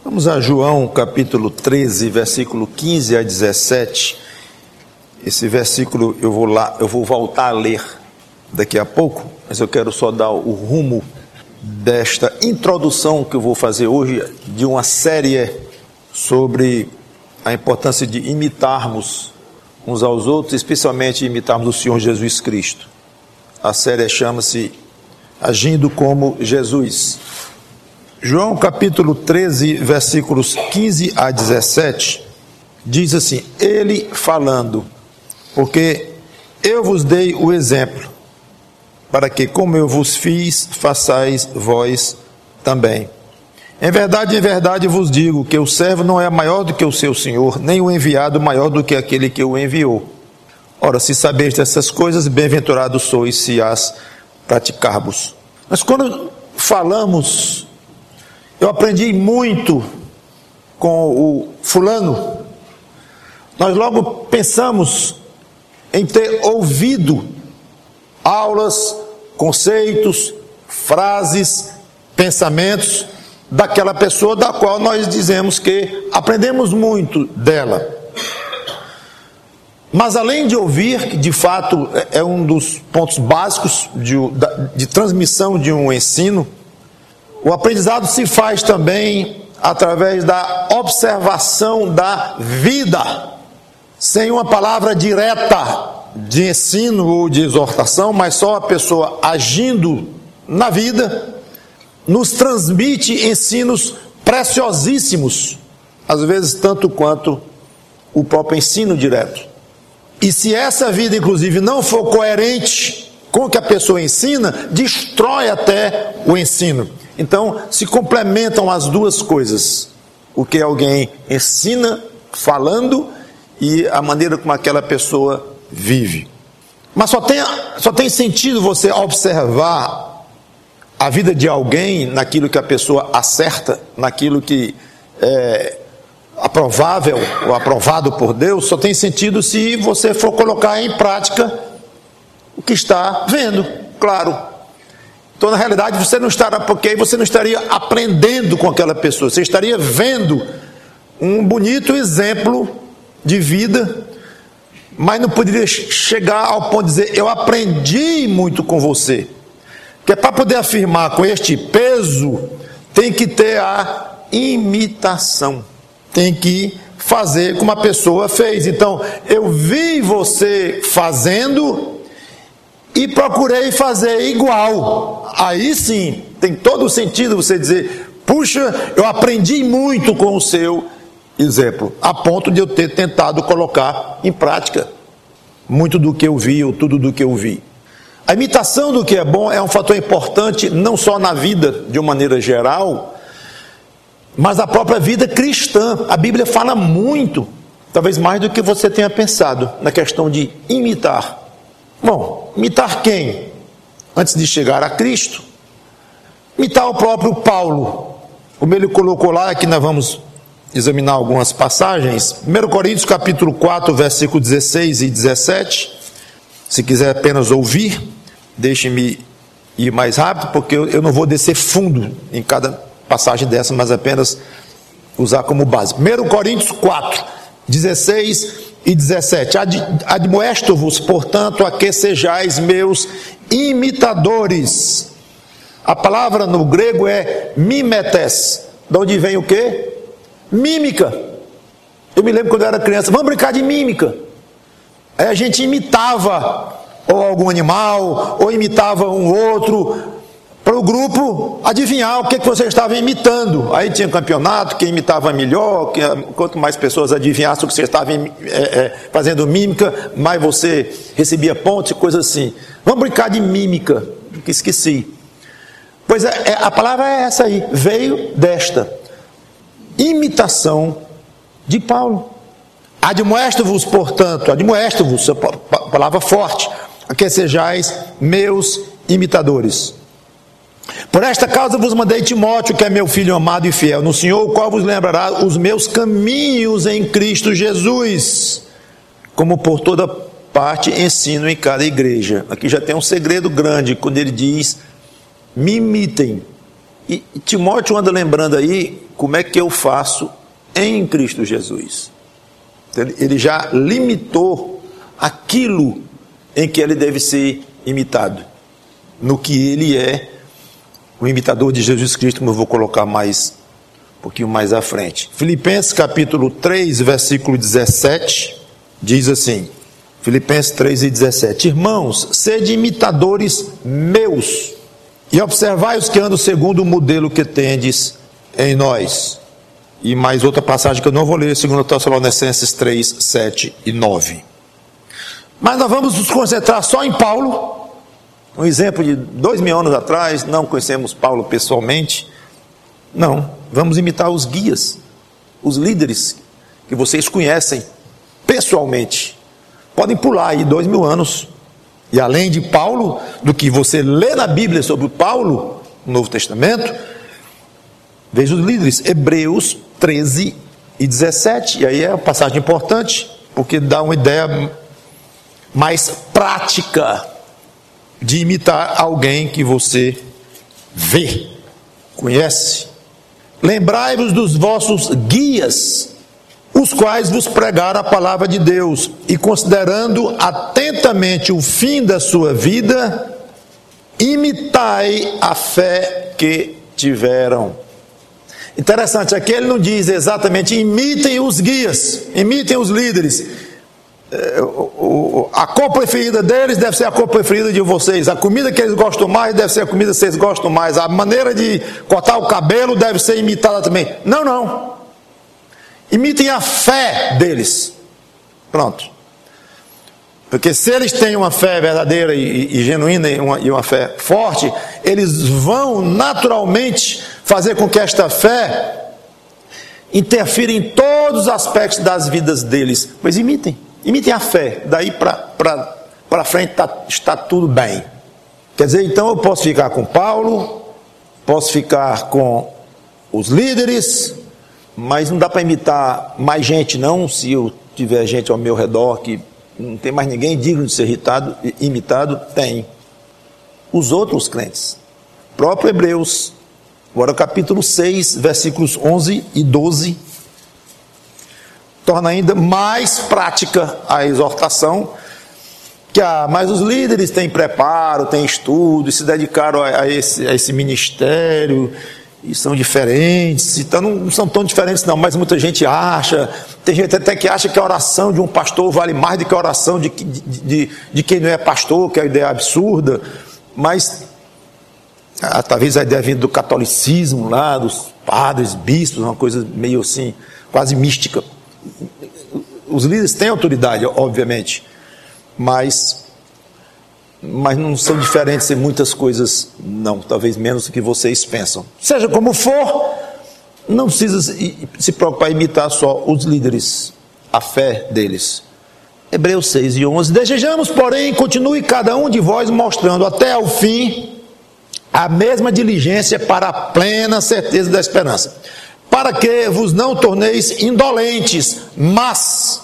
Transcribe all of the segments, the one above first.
Vamos a João capítulo 13, versículo 15 a 17. Esse versículo eu vou voltar a ler daqui a pouco, mas eu quero só dar o rumo desta introdução que eu vou fazer hoje de uma série sobre a importância de imitarmos uns aos outros, especialmente imitarmos o Senhor Jesus Cristo. A série chama-se Agindo como Jesus. João capítulo 13, versículos 15 a 17, diz assim: Ele falando, porque eu vos dei o exemplo, para que, como eu vos fiz, façais vós também. Em verdade vos digo que o servo não é maior do que o seu senhor, nem o enviado maior do que aquele que o enviou. Ora, se sabeis dessas coisas, bem-aventurados sois se as praticarmos. Mas quando falamos, eu aprendi muito com o fulano, nós logo pensamos em ter ouvido aulas, conceitos, frases, pensamentos daquela pessoa da qual nós dizemos que aprendemos muito dela. Mas além de ouvir, que de fato é um dos pontos básicos de transmissão de um ensino, o aprendizado se faz também através da observação da vida, sem uma palavra direta de ensino ou de exortação, mas só a pessoa agindo na vida, nos transmite ensinos preciosíssimos, às vezes tanto quanto o próprio ensino direto. E se essa vida, inclusive, não for coerente com o que a pessoa ensina, destrói até o ensino. Então, se complementam as duas coisas, o que alguém ensina falando e a maneira como aquela pessoa vive. Mas só tem sentido você observar a vida de alguém naquilo que a pessoa acerta, naquilo que é aprovável ou aprovado por Deus, só tem sentido se você for colocar em prática o que está vendo, claro. Então, na realidade, porque aí você não estaria aprendendo com aquela pessoa, você estaria vendo um bonito exemplo de vida, mas não poderia chegar ao ponto de dizer, eu aprendi muito com você. Porque para poder afirmar com este peso, tem que ter a imitação, tem que fazer como a pessoa fez. Então, eu vi você fazendo e procurei fazer igual. Aí sim, tem todo o sentido você dizer, puxa, eu aprendi muito com o seu exemplo, a ponto de eu ter tentado colocar em prática muito do que eu vi, ou tudo do que eu vi. A imitação do que é bom é um fator importante, não só na vida de uma maneira geral, mas na própria vida cristã. A Bíblia fala muito, talvez mais do que você tenha pensado, na questão de imitar. Bom, imitar quem? Antes de chegar a Cristo, imitar o próprio Paulo. Como ele colocou lá, aqui nós vamos examinar algumas passagens. 1 Coríntios capítulo 4, versículo 16 e 17. Se quiser apenas ouvir, deixe-me ir mais rápido, porque eu não vou descer fundo em cada passagem dessa, mas apenas usar como base. 1 Coríntios 4, 16 e 17. Admoesto-vos, portanto, a que sejais meus imitadores. A palavra no grego é mimetes, de onde vem o quê? Mímica. Eu me lembro quando eu era criança, vamos brincar de mímica. Aí a gente imitava ou algum animal, ou imitava um outro, para o grupo adivinhar o que você estava imitando. Aí tinha campeonato, quem imitava melhor, quanto mais pessoas adivinhassem o que você estava fazendo mímica, mais você recebia pontos e coisas assim. Vamos brincar de mímica, que esqueci. Pois a palavra é essa aí, veio desta imitação de Paulo. Admoesto-vos, portanto, admoesto-vos, palavra forte, a que sejais meus imitadores. Por esta causa vos mandei Timóteo, que é meu filho amado e fiel no Senhor, o qual vos lembrará os meus caminhos em Cristo Jesus, como por toda parte ensino em cada igreja. Aqui já tem um segredo grande, quando ele diz, me imitem, E Timóteo anda lembrando aí como é que eu faço em Cristo Jesus. Ele já limitou aquilo em que ele deve ser imitado, no que ele é o imitador de Jesus Cristo, como eu vou colocar um pouquinho mais à frente. Filipenses capítulo 3, versículo 17, diz assim, Filipenses 3 e 17, irmãos, sede imitadores meus, e observai os que andam segundo o modelo que tendes em nós. E mais outra passagem que eu não vou ler, 2 Tessalonicenses 3, 7 e 9. Mas nós vamos nos concentrar só em Paulo, um exemplo de 2000 anos atrás, não conhecemos Paulo pessoalmente, não, vamos imitar os guias, os líderes que vocês conhecem pessoalmente. Podem pular aí 2000 anos, e além de Paulo, do que você lê na Bíblia sobre Paulo, no Novo Testamento, veja os líderes, Hebreus 13 e 17, e aí é uma passagem importante, porque dá uma ideia mais prática de imitar alguém que você vê, conhece. Lembrai-vos dos vossos guias, os quais vos pregaram a palavra de Deus, e considerando atentamente o fim da sua vida, imitai a fé que tiveram. Interessante, aqui ele não diz exatamente imitem os guias, imitem os líderes. A cor preferida deles deve ser a cor preferida de vocês, a comida que eles gostam mais deve ser a comida que vocês gostam mais, a maneira de cortar o cabelo deve ser imitada também. Não, imitem a fé deles, pronto, porque se eles têm uma fé verdadeira e genuína e uma fé forte, eles vão naturalmente fazer com que esta fé interfira em todos os aspectos das vidas deles. Pois imitem a fé, daí para frente está tudo bem. Quer dizer, então eu posso ficar com Paulo, posso ficar com os líderes, mas não dá para imitar mais gente não, se eu tiver gente ao meu redor que não tem mais ninguém digno de ser imitado, tem. Os outros crentes, próprio Hebreus, agora capítulo 6, versículos 11 e 12, torna ainda mais prática a exortação, mas os líderes têm preparo, têm estudo, e se dedicaram a esse ministério, e são diferentes, então não são tão diferentes não, mas muita gente acha, tem gente até que acha que a oração de um pastor vale mais do que a oração de quem não é pastor, que é uma ideia absurda, mas talvez a ideia vindo do catolicismo lá, dos padres, bispos, uma coisa meio assim, quase mística. Os líderes têm autoridade, obviamente, mas não são diferentes em muitas coisas, não, talvez menos do que vocês pensam. Seja como for, não precisa se preocupar em imitar só os líderes, a fé deles. Hebreus 6 e 11, desejamos, porém, continue cada um de vós mostrando até ao fim a mesma diligência para a plena certeza da esperança, para que vos não torneis indolentes, mas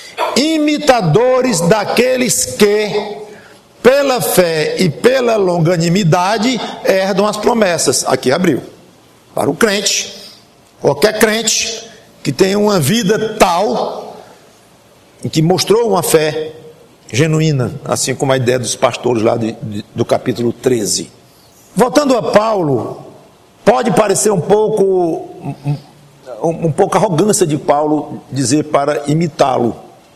imitadores daqueles que, pela fé e pela longanimidade, herdam as promessas. Aqui abriu. Para o crente, qualquer crente que tenha uma vida tal, em que mostrou uma fé genuína, assim como a ideia dos pastores lá do capítulo 13. Voltando a Paulo, pode parecer um pouco arrogância de Paulo dizer para imitá-lo.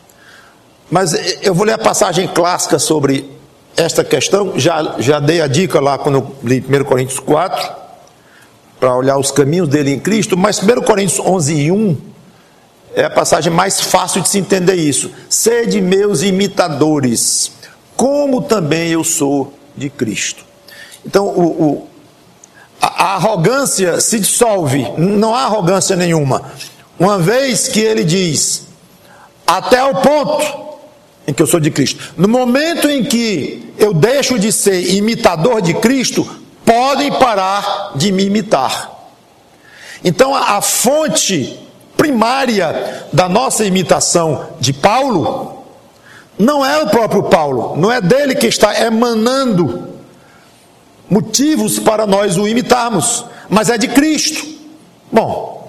Mas eu vou ler a passagem clássica sobre esta questão, já dei a dica lá quando eu li 1 Coríntios 4, para olhar os caminhos dele em Cristo, mas 1 Coríntios 11 e 1 é a passagem mais fácil de se entender isso. Sede meus imitadores, como também eu sou de Cristo. Então a arrogância se dissolve, não há arrogância nenhuma, uma vez que ele diz, até o ponto em que eu sou de Cristo. No momento em que eu deixo de ser imitador de Cristo, podem parar de me imitar. Então a fonte primária da nossa imitação de Paulo não é o próprio Paulo, não é dele que está emanando motivos para nós o imitarmos, mas é de Cristo. Bom,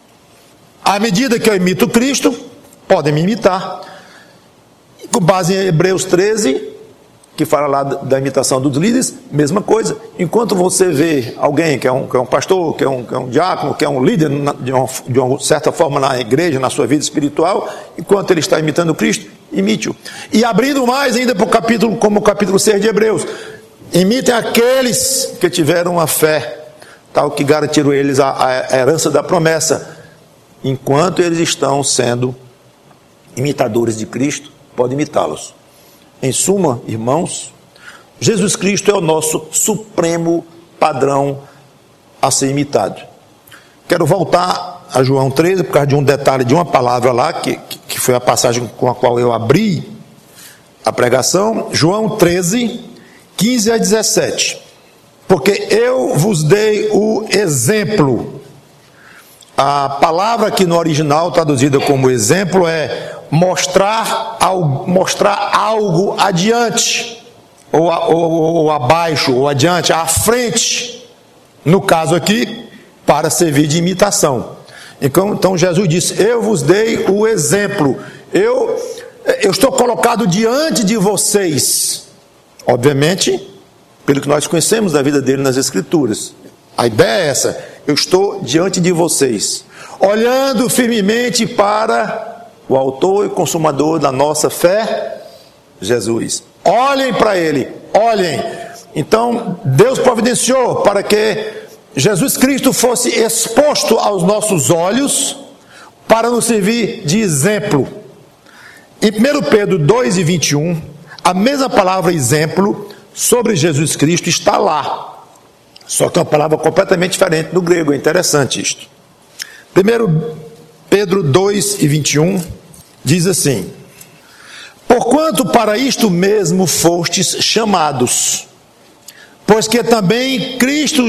à medida que eu imito Cristo, podem me imitar. Com base em Hebreus 13, que fala lá da imitação dos líderes, mesma coisa. Enquanto você vê alguém que é um pastor, que é um diácono, que é um líder de uma certa forma na igreja, na sua vida espiritual, enquanto ele está imitando Cristo, imite-o. E abrindo mais ainda para o capítulo, como o capítulo 6 de Hebreus, imitem aqueles que tiveram a fé, tal que garantiram eles a herança da promessa. Enquanto eles estão sendo imitadores de Cristo, pode imitá-los. Em suma, irmãos, Jesus Cristo é o nosso supremo padrão a ser imitado. Quero voltar a João 13, por causa de um detalhe de uma palavra lá, que foi a passagem com a qual eu abri a pregação. João 13, 15 a 17. Porque eu vos dei o exemplo. A palavra que no original traduzida como exemplo é mostrar algo adiante, ou abaixo, ou adiante, à frente. No caso aqui, para servir de imitação. Então Jesus disse: eu vos dei o exemplo. Eu estou colocado diante de vocês. Obviamente, pelo que nós conhecemos da vida dele nas Escrituras. A ideia é essa: eu estou diante de vocês, olhando firmemente para o autor e consumador da nossa fé, Jesus. Olhem para ele, olhem. Então, Deus providenciou para que Jesus Cristo fosse exposto aos nossos olhos, para nos servir de exemplo. Em 1 Pedro 2 e 21, a mesma palavra exemplo sobre Jesus Cristo está lá. Só que é uma palavra completamente diferente no grego, é interessante isto. 1 Pedro 2 e 21 diz assim: porquanto para isto mesmo fostes chamados, pois que também Cristo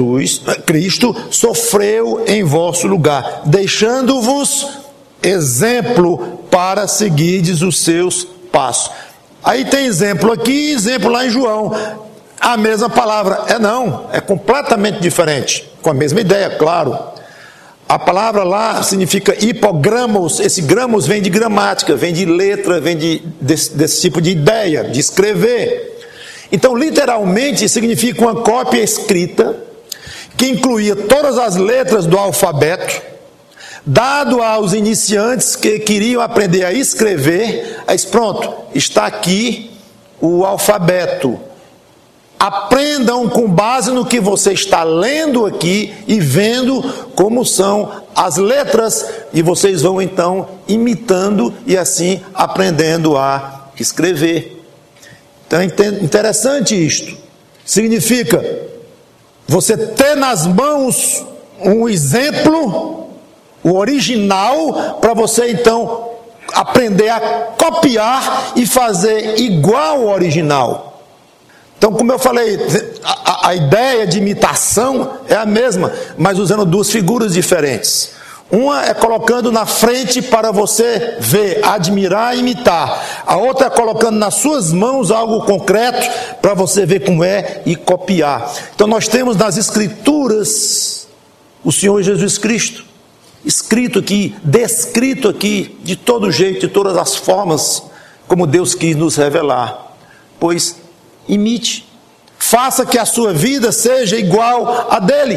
sofreu em vosso lugar, deixando-vos exemplo para seguirdes os seus passos. Aí tem exemplo aqui e exemplo lá em João. A mesma palavra. Não, é completamente diferente, com a mesma ideia, claro. A palavra lá significa hipogramos. Esse gramos vem de gramática, vem de letra, vem desse tipo de ideia, de escrever. Então, literalmente, significa uma cópia escrita que incluía todas as letras do alfabeto, dado aos iniciantes que queriam aprender a escrever. Aí, pronto, está aqui o alfabeto. Aprendam com base no que você está lendo aqui e vendo como são as letras, e vocês vão então imitando e assim aprendendo a escrever. Então é interessante isto. Significa você ter nas mãos um exemplo, o original, para você então aprender a copiar e fazer igual ao original. Então, como eu falei, a ideia de imitação é a mesma, mas usando duas figuras diferentes. Uma é colocando na frente para você ver, admirar e imitar. A outra é colocando nas suas mãos algo concreto para você ver como é e copiar. Então, nós temos nas Escrituras o Senhor Jesus Cristo, escrito aqui, descrito aqui, de todo jeito, de todas as formas, como Deus quis nos revelar. Pois imite, faça que a sua vida seja igual a dele.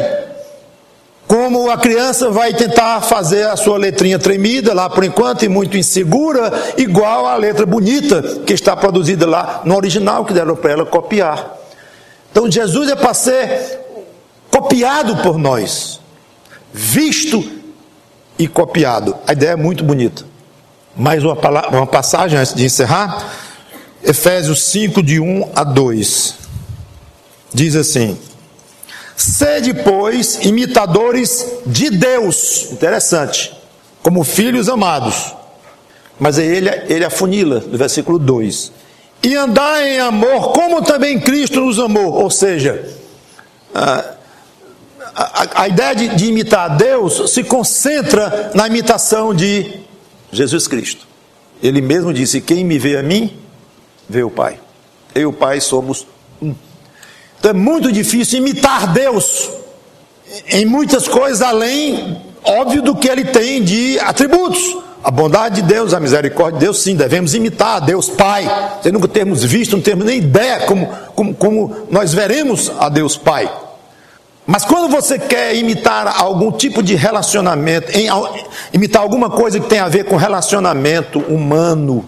Como a criança vai tentar fazer a sua letrinha tremida lá por enquanto e muito insegura, igual à letra bonita que está produzida lá no original que deram para ela copiar. Então Jesus é para ser copiado por nós, visto e copiado. A ideia é muito bonita. Mais uma passagem antes de encerrar. Efésios 5, de 1 a 2, diz assim: sede, pois, imitadores de Deus, interessante, como filhos amados. Mas aí ele afunila, no versículo 2, e andai em amor, como também Cristo nos amou. Ou seja, a ideia de imitar Deus se concentra na imitação de Jesus Cristo. Ele mesmo disse: quem me vê a mim, vê o Pai. Eu e o Pai somos um. Então é muito difícil imitar Deus em muitas coisas, além, óbvio, do que ele tem de atributos. A bondade de Deus, a misericórdia de Deus, sim, devemos imitar a Deus Pai, sem nunca termos visto, não temos nem ideia como nós veremos a Deus Pai. Mas quando você quer imitar algum tipo de relacionamento, imitar alguma coisa que tem a ver com relacionamento humano,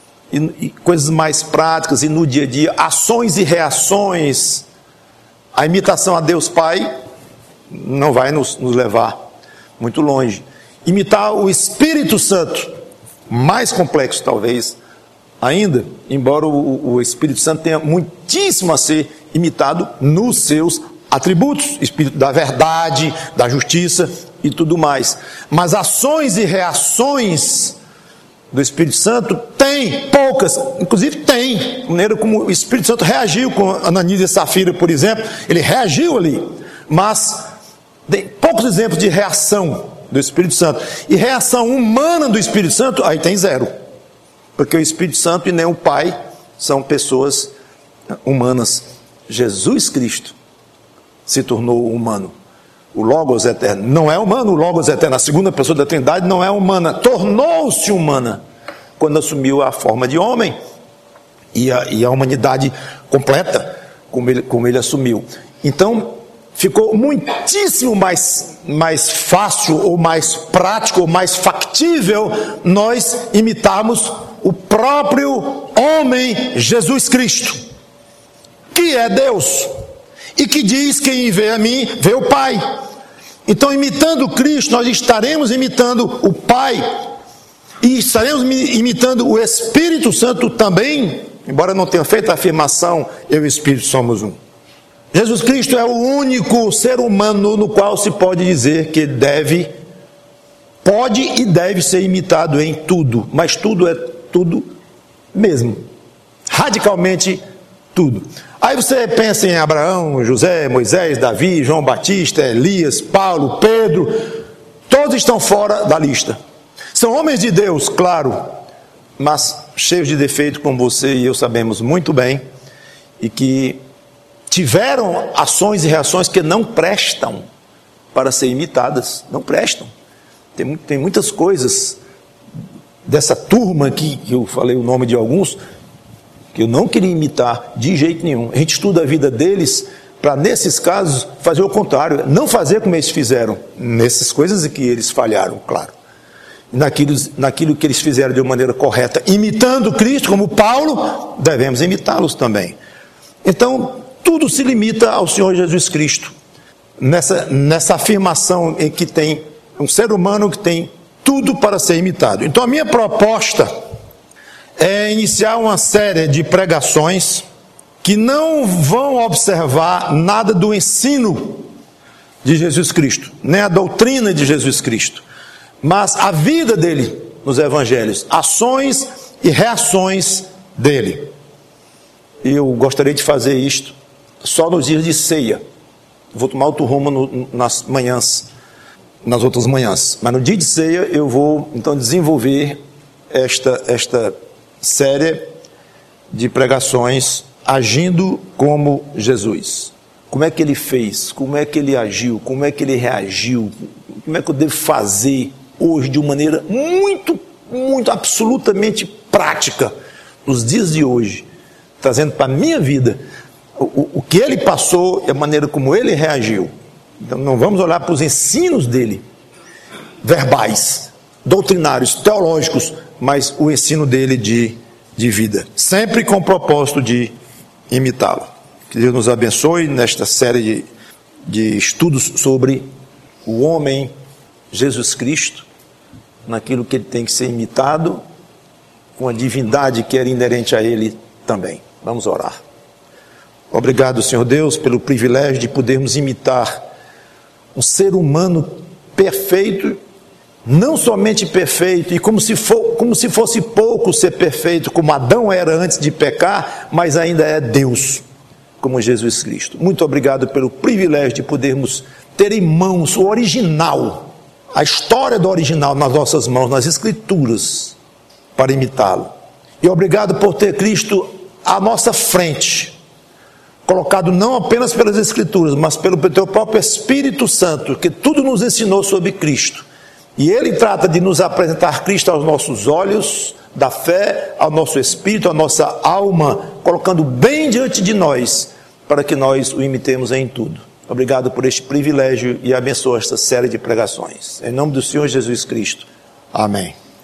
e coisas mais práticas e no dia a dia, ações e reações, a imitação a Deus Pai não vai nos levar muito longe. Imitar o Espírito Santo, mais complexo talvez ainda, embora o Espírito Santo tenha muitíssimo a ser imitado nos seus atributos, Espírito da verdade, da justiça e tudo mais. Mas ações e reações do Espírito Santo tem poucas, inclusive tem, a maneira como o Espírito Santo reagiu com Ananias e Safira, por exemplo, ele reagiu ali, mas tem poucos exemplos de reação do Espírito Santo, e reação humana do Espírito Santo, aí tem zero, porque o Espírito Santo e nem o Pai são pessoas humanas. Jesus Cristo se tornou humano. O Logos eterno não é humano, o Logos eterno, a segunda pessoa da Trindade, não é humana, tornou-se humana quando assumiu a forma de homem e a humanidade completa, como ele assumiu. Então ficou muitíssimo mais fácil, ou mais prático, ou mais factível nós imitarmos o próprio homem Jesus Cristo, que é Deus, e que diz: quem vê a mim, vê o Pai. Então, imitando Cristo, nós estaremos imitando o Pai, e estaremos imitando o Espírito Santo também, embora não tenha feito a afirmação, eu e o Espírito somos um. Jesus Cristo é o único ser humano no qual se pode dizer que pode e deve ser imitado em tudo, mas tudo é tudo mesmo, radicalmente tudo. Aí você pensa em Abraão, José, Moisés, Davi, João Batista, Elias, Paulo, Pedro, todos estão fora da lista. São homens de Deus, claro, mas cheios de defeito, como você e eu sabemos muito bem, e que tiveram ações e reações que não prestam para ser imitadas, não prestam. Tem muitas coisas dessa turma aqui, que eu falei o nome de alguns, que eu não queria imitar de jeito nenhum. A gente estuda a vida deles para, nesses casos, fazer o contrário, não fazer como eles fizeram, nessas coisas em que eles falharam, claro. Naquilo que eles fizeram de uma maneira correta, imitando Cristo, como Paulo, devemos imitá-los também. Então, tudo se limita ao Senhor Jesus Cristo, nessa afirmação em que tem um ser humano que tem tudo para ser imitado. Então, a minha proposta é iniciar uma série de pregações que não vão observar nada do ensino de Jesus Cristo, nem a doutrina de Jesus Cristo, mas a vida dele nos evangelhos, ações e reações dele. Eu gostaria de fazer isto só nos dias de ceia. Vou tomar outro rumo nas outras manhãs, mas no dia de ceia eu vou então desenvolver esta série de pregações agindo como Jesus. Como é que ele fez? Como é que ele agiu? Como é que ele reagiu? Como é que eu devo fazer hoje de uma maneira muito, muito, absolutamente prática, nos dias de hoje, trazendo para a minha vida o que ele passou e a maneira como ele reagiu. Então não vamos olhar para os ensinos dele, verbais, doutrinários, teológicos, mas o ensino dele de vida, sempre com o propósito de imitá-lo. Que Deus nos abençoe nesta série de estudos sobre o homem Jesus Cristo, naquilo que ele tem que ser imitado, com a divindade que era inerente a ele também. Vamos orar. Obrigado, Senhor Deus, pelo privilégio de podermos imitar um ser humano perfeito, não somente perfeito, e como se fosse pouco ser perfeito, como Adão era antes de pecar, mas ainda é Deus, como Jesus Cristo. Muito obrigado pelo privilégio de podermos ter em mãos o original, a história do original nas nossas mãos, nas Escrituras, para imitá-lo. E obrigado por ter Cristo à nossa frente, colocado não apenas pelas Escrituras, mas pelo teu próprio Espírito Santo, que tudo nos ensinou sobre Cristo. E ele trata de nos apresentar Cristo aos nossos olhos, da fé, ao nosso espírito, à nossa alma, colocando bem diante de nós, para que nós o imitemos em tudo. Obrigado por este privilégio e abençoa esta série de pregações. Em nome do Senhor Jesus Cristo. Amém.